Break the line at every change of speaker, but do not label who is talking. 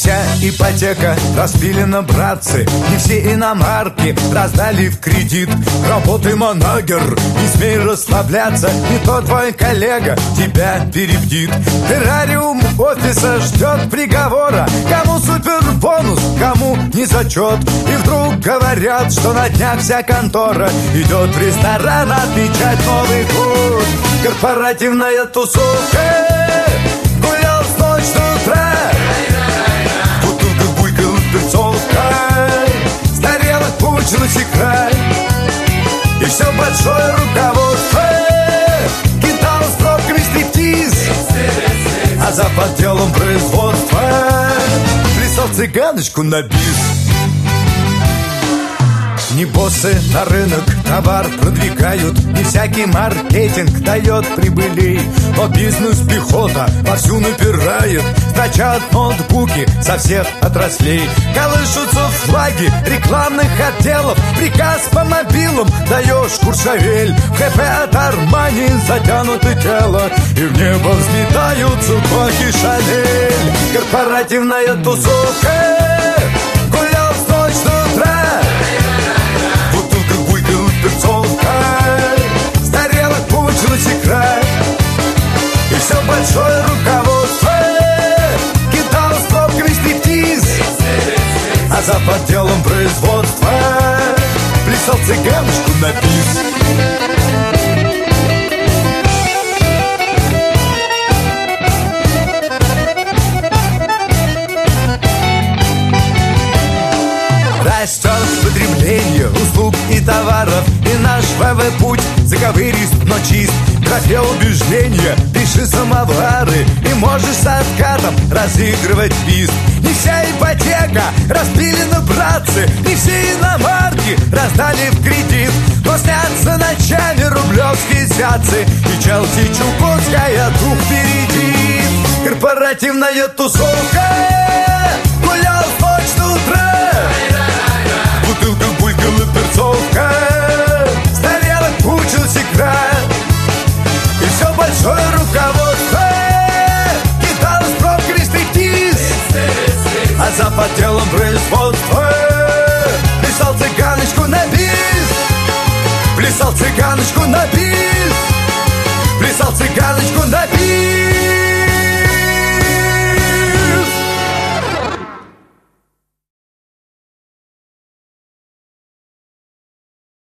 вся ипотека распилена, братцы. Не все иномарки раздали в кредит. Работай, манагер, не смей расслабляться. Не то твой коллега тебя перебьет. Террариум офиса ждет приговора. Кому супербонус, кому не зачет. И вдруг говорят, что на днях вся контора идет в ресторан отмечать Новый год. Корпоративная тусовка. Гулял с ночи до утра. Бутылка буйкала перцовкой. Старела, кончилась икра. И все большое руководство кидало с пробками стриптиз. А за подделом производства плясал цыганочку на бис. Не боссы на рынок товар продвигают, не всякий маркетинг дает прибылей. Но бизнес-пехота вовсю напирает, стачат ноутбуки со всех отраслей. Колышутся флаги рекламных отделов, приказ по мобилам даешь курсовель. В ХП от Армани затянуто тело, и в небо взлетают цветочки Шанель. Корпоративная тусовка. Гулял с ночи до утра. Старела, кончилась икра. И все большое руководство кидало с пробками стриптиз. А за подделом производства плясал цыганочку на бис. Растет потребление услуг и товаров, и наш ВВ-путь заковырист, но чист. В графе убеждения пиши самовары, и можешь с откатом разыгрывать бис. Не вся ипотека распилена, братцы, не все иномарки раздали в кредит. Но снятся ночами рублевские святцы, и Челси-Чукотская дух впереди. Корпоративная тусовка. Гулял в ночь до утра. Бутылка булькала перцовка. Старела, кончилась икра. И все большое руководство кидало с пробками стриптиз. А за подделом производства плясал цыганочку на бис. Плясал цыганочку на бис.